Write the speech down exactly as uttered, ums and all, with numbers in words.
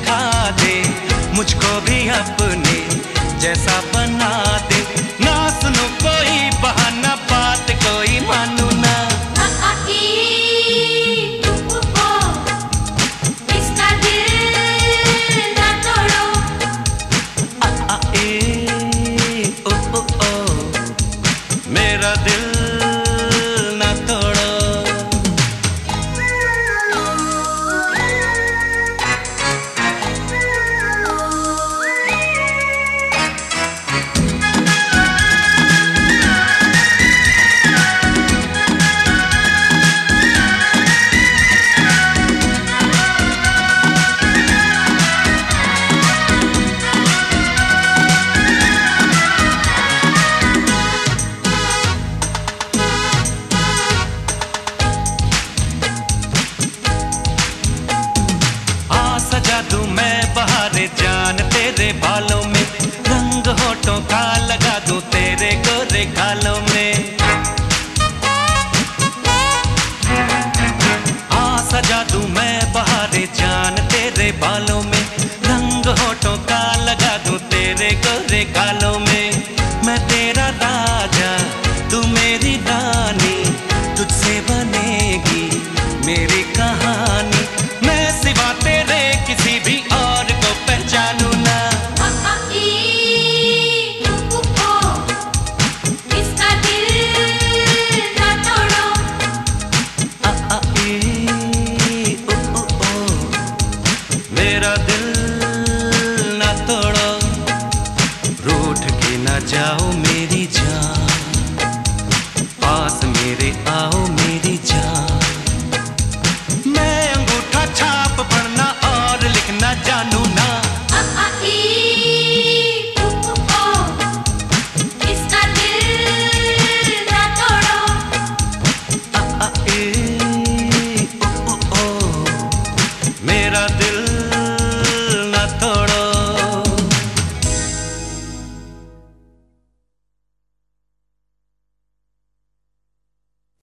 सिखा दे, मुझको भी अपने जैसा बना दे। ना सुनो कोई बहाना, बात कोई मानू ना। इसका दिल ना तोड़ो। आ, आ, ए, ओ, ओ, ओ, मेरा दिल ना तोड़ो। सजा दूं मैं बहारे जान तेरे बालों में, रंग होठों का लगा दूं तेरे गोरे गालों में। आ सजा दूं मैं बहारे जान तेरे बालों में, रंग होठों का